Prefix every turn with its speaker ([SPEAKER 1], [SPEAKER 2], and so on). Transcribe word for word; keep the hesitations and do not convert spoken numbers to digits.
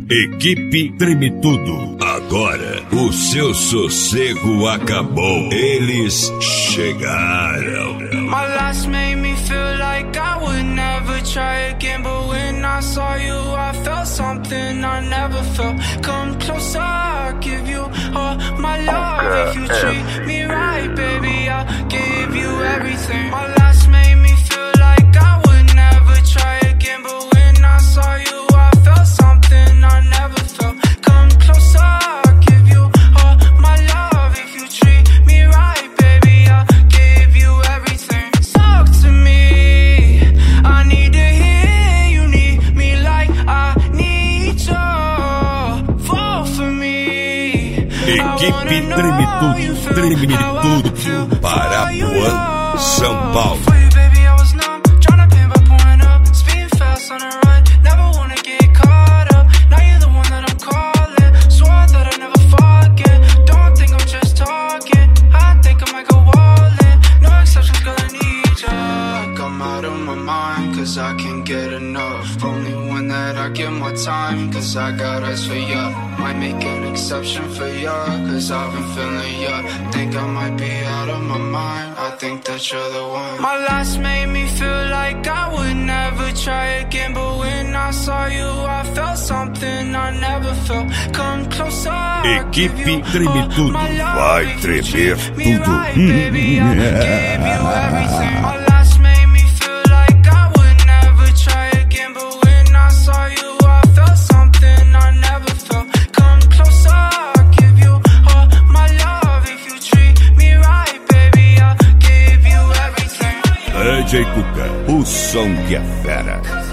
[SPEAKER 1] Equipe Treme Tudo. Agora o seu sossego acabou. Eles chegaram.
[SPEAKER 2] My last made me feel like I would never try again, but when I saw you I felt something I never felt. Come closer, I'll give you all my love. If you treat me right, baby, I'll give you everything. My last made me feel like I would never try again, but when I saw you I felt something I never felt. Come closer, I'll give you all my love. If you treat me right, baby, I'll give you everything. Talk to me, I need to hear you need me like I need you. Fall for me.
[SPEAKER 1] Equipe Treme Tudo, Treme Tudo, Parapuã, São Paulo.
[SPEAKER 2] I can't get enough. Only one that I give my time, cause I got eyes for ya. Might make an exception for ya, cause I've been feeling ya. Think I might be out of my mind, I think that you're the one. My last made me feel like I would never try again, but when I saw you I felt something I never felt. Come closer,
[SPEAKER 1] Equipe Treme Tudo, vai tremer tudo.
[SPEAKER 2] Right, baby, I gave you everything. My
[SPEAKER 1] D J Cuca, o som que é fera.